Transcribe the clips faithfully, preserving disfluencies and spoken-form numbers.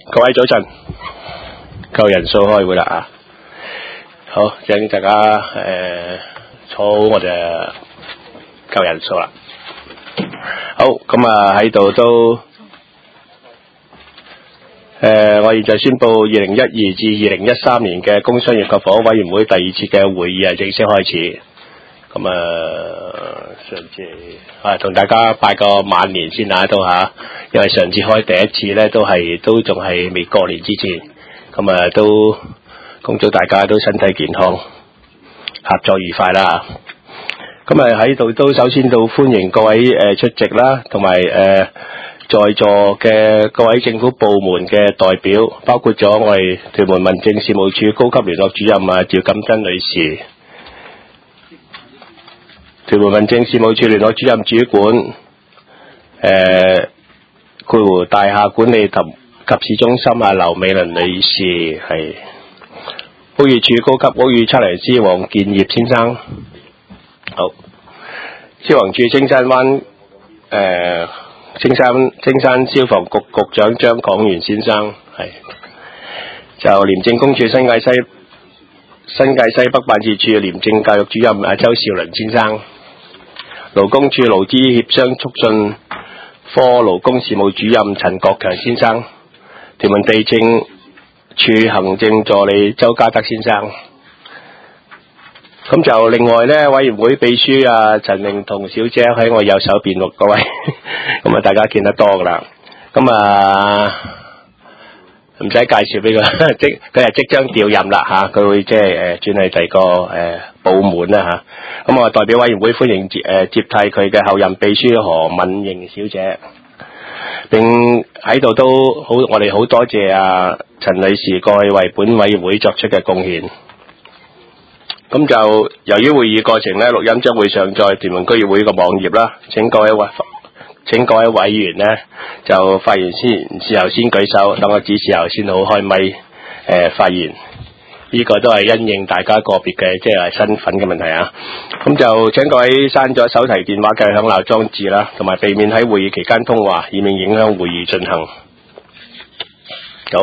各位早晨，夠人數開會啦啊！好，請大家誒坐好，我哋夠人數啦。好，咁啊喺度都誒，我現在宣布二零一二至二零一三年嘅工商業及房屋委員會第二次嘅會議係正式開始。咁啊，上次啊同大家拜個晚年先啊，都嚇，因為上次開第一次咧，都係都仲係未過年之前，咁啊都恭祝大家都身體健康，合作愉快啦。咁啊喺度都首先都歡迎各位誒出席啦，同埋誒在座嘅各位政府部門嘅代表，包括咗我哋屯門民政事務處高級聯絡主任啊趙錦珍女士。屯門民政事務處聯絡主任主管，誒括弧大廈管理及及市中心啊劉美倫女士，係屋宇署高級屋宇測量師黃建業先生，好，消防處青山灣誒青山青山消防局局長張廣元先生，係就廉政公署新界西新界西北辦事處廉政教育主任啊周兆倫先生。勞工處勞資協商促進科勞工事務主任陳國強先生，屯門地政處行政助理周家德先生。咁就另外呢，委員會秘書啊陳明彤小姐喺我右手邊喎，各位，咁啊大家見得多噶啦。咁啊唔使介紹俾佢，即佢係即將調任啦嚇，佢會即係誒轉去第二個誒部門啦嚇。咁我代表委員會歡迎接誒接替佢嘅後任秘書何敏瑩小姐。並喺度都好，我哋好多謝啊陳女士過去為本委員會作出嘅貢獻。咁就由於會議過程咧，錄音將會上載屯門區議會嘅網頁啦。請各位委請各位委員呢就發言先時候先舉手，等我指示後先好開咪誒、呃、發言。呢、這個都係因應大家個別嘅即係身份嘅問題啊。咁就請各位刪咗手提電話嘅響鬧裝置啦，同埋避免喺會議期間通話，以免影響會議進行。好。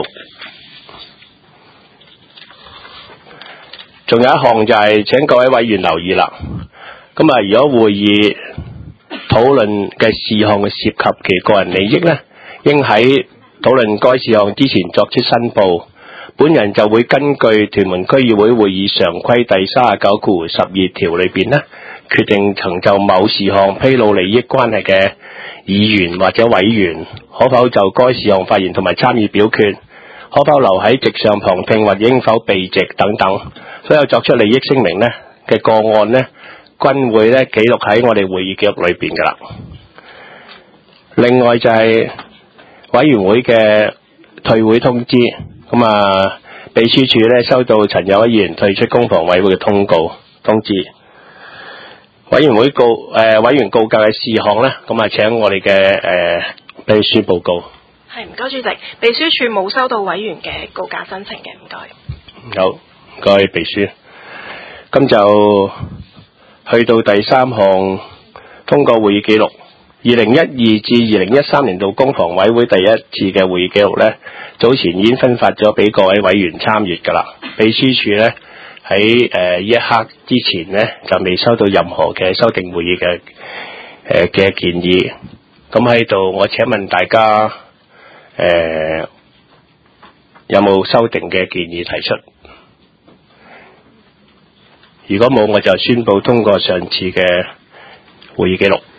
仲有一項就係請各位委員留意啦。咁啊，如果會議討論嘅事項嘅涉及其個人利益呢，應喺討論該事項之前作出申報。本人就會根據屯門區議會會議常規第三十九括十二條裏邊呢，決定曾就某事項披露利益關係嘅議員或者委員，可否就該事項發言同埋參與表決，可否留喺席上旁聽或應否避席等等。所有作出利益聲明呢嘅個案呢，均會呢記錄喺我哋會議記錄裏邊噶啦。另外就係委員會嘅退會通知。咁啊，秘書處咧收到陳友議員退出公房委會嘅通告通知，委員會告誒、呃、委員告誡嘅事項咧，咁啊請我哋嘅誒秘書報告。 係，唔該主席，秘書處冇收到委員嘅告誡申請嘅，唔該。 好，唔該秘書。咁就去到第三項通過會議記錄。二零一二至二零一三年度公房委會第一次嘅會議記錄呢，早前已經分發咗俾各位委員參閱㗎啦。秘書處呢喺誒呢一刻之前呢，就未收到任何嘅修訂會議嘅誒嘅建議。咁喺度，我請問大家誒、呃、有冇修訂嘅建議提出？如果冇，我就宣布通過上次嘅會議記錄。